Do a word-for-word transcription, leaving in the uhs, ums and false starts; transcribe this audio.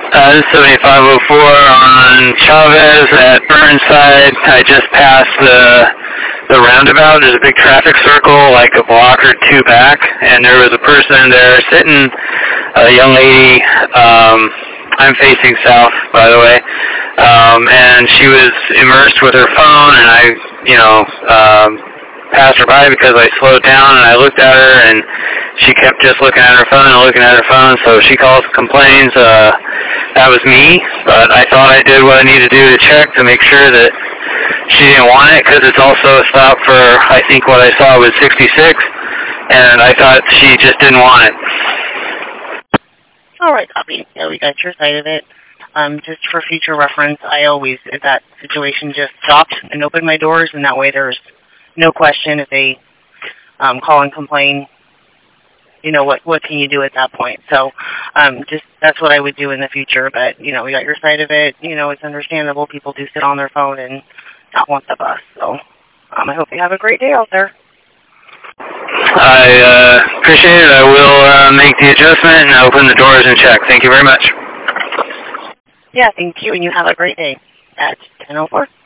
Uh, this is seventy-five oh four on Chavez at Burnside. I just passed the the roundabout. There's a big traffic circle, like a block or two back, and there was a person there sitting, a young lady. Um, I'm facing south, by the way, um, and she was immersed with her phone, and I, you know, um, passed her by because I slowed down, and I looked at her, and she kept just looking at her phone and looking at her phone, so she calls, complains. Uh, that was me, but I thought I did what I needed to do to check to make sure that she didn't want it, because it's also a stop for, I think what I saw was sixty-six, and I thought she just didn't want it. All right, copy. Yeah, we got your side of it. Um, just for future reference, I always, if that situation, just stop and open my doors, and that way there's no question if they um, call and complain, you know, what what can you do at that point? So um, just that's what I would do in the future. But, you know, we got your side of it. You know, it's understandable. People do sit on their phone and not want the bus. So um, I hope you have a great day out there. I uh, appreciate it. I will uh, make the adjustment and open the doors and check. Thank you very much. Yeah, thank you, and you have a great day. That's ten oh four.